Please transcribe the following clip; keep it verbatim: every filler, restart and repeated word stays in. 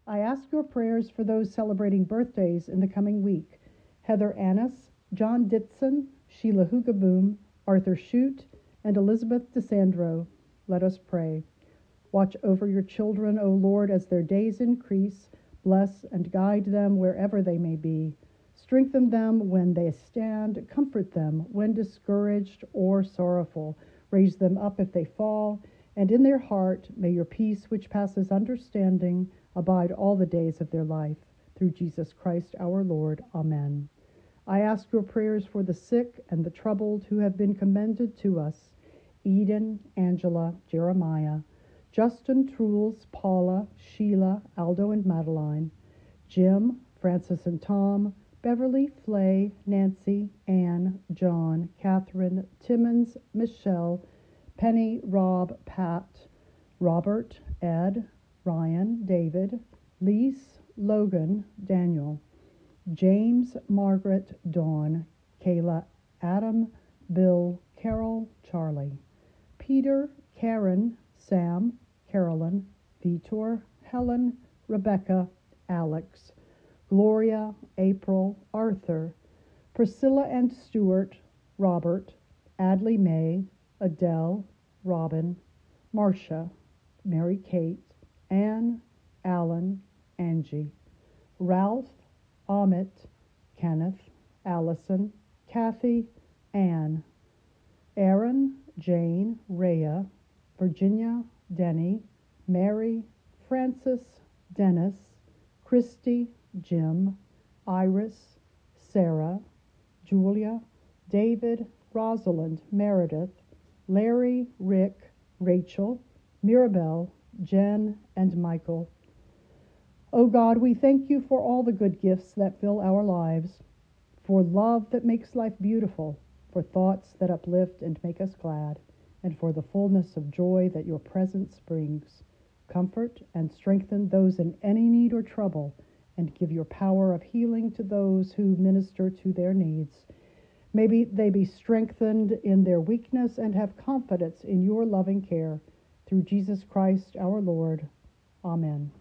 I ask your prayers for those celebrating birthdays in the coming week: Heather Annis, John Ditson, Sheila Hugaboom, Arthur Shute, and Elizabeth DeSandro. Let us pray. Watch over your children, O Lord, as their days increase. Bless and guide them wherever they may be. Strengthen them when they stand. Comfort them when discouraged or sorrowful. Raise them up if they fall. And in their heart may your peace, which passes understanding, abide all the days of their life. Through Jesus Christ our Lord. Amen. I ask your prayers for the sick and the troubled who have been commended to us: Eden, Angela, Jeremiah, Justin, Truls, Paula, Sheila, Aldo and Madeline, Jim, Francis and Tom, Beverly, Flay, Nancy, Anne, John, Catherine, Timmons, Michelle, Penny, Rob, Pat, Robert, Ed, Ryan, David, Lise, Logan, Daniel, James, Margaret, Dawn, Kayla, Adam, Bill, Carol, Charlie, Peter, Karen, Sam, Carolyn, Vitor, Helen, Rebecca, Alex, Gloria, April, Arthur, Priscilla and Stuart, Robert, Adley May, Adele, Robin, Marcia, Mary Kate, Anne, Alan, Angie, Ralph, Amit, Kenneth, Allison, Kathy, Anne, Aaron, Jane, Rhea, Virginia, Denny, Mary, Francis, Dennis, Christy, Jim, Iris, Sarah, Julia, David, Rosalind, Meredith, Larry, Rick, Rachel, Mirabelle, Jen, and Michael. O God, we thank you for all the good gifts that fill our lives, for love that makes life beautiful, for thoughts that uplift and make us glad, and for the fullness of joy that your presence brings. Comfort and strengthen those in any need or trouble, and give your power of healing to those who minister to their needs. Maybe they be strengthened in their weakness and have confidence in your loving care. Through Jesus Christ our Lord. Amen.